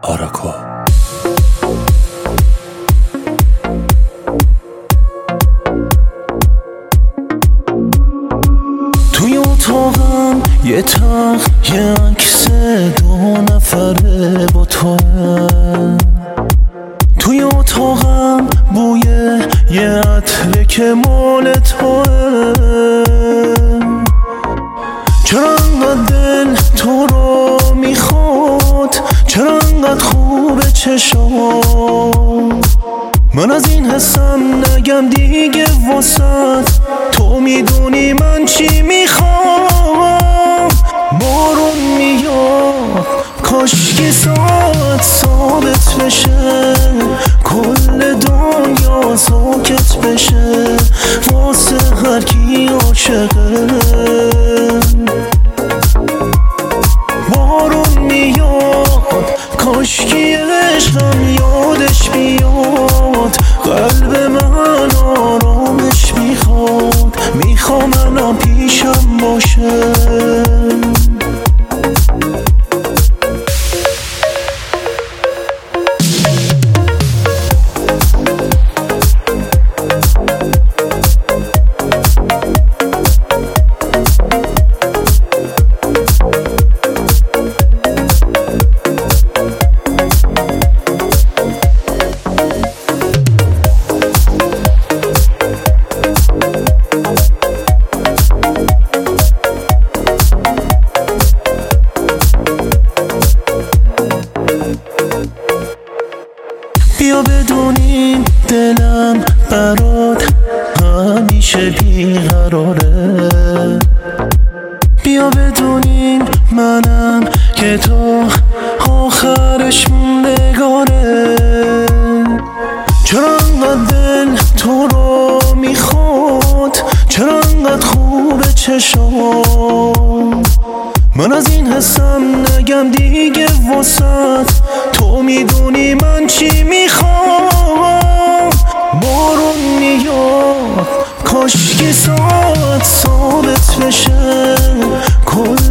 آراکو. توی اتاقم یه تخت یه عکس 2 نفره با توه. توی اتاقم بوی یه عطره که مال توه. چرا انقدر دل تو رو میخواد، چرا انقدر خوبه چشام. من از این حسم نگم دیگه واسد، تو میدونی من چی میخوام. بارون میاد کاشکی ساعت ثابت بشه، کل دنیا ساکت بشه واسه هر کی عاشقه. بارون میاد کاشکی عشقم یادش بیاد، قلب من آرامش میخواد، میخوام الان پیشم باشه. بیا بدونیم دلم برات همیشه بیقراره. بیا بدونیم منم که تو آخرش موندگاره. چرا انقدر دل تو رو میخواد، چرا انقدر خوبه چشام. من از این حسم نگم دیگه واسد، تو میدونی من چی میخوام. بارون میاد کاشکی ساعت ثابت بشه، کل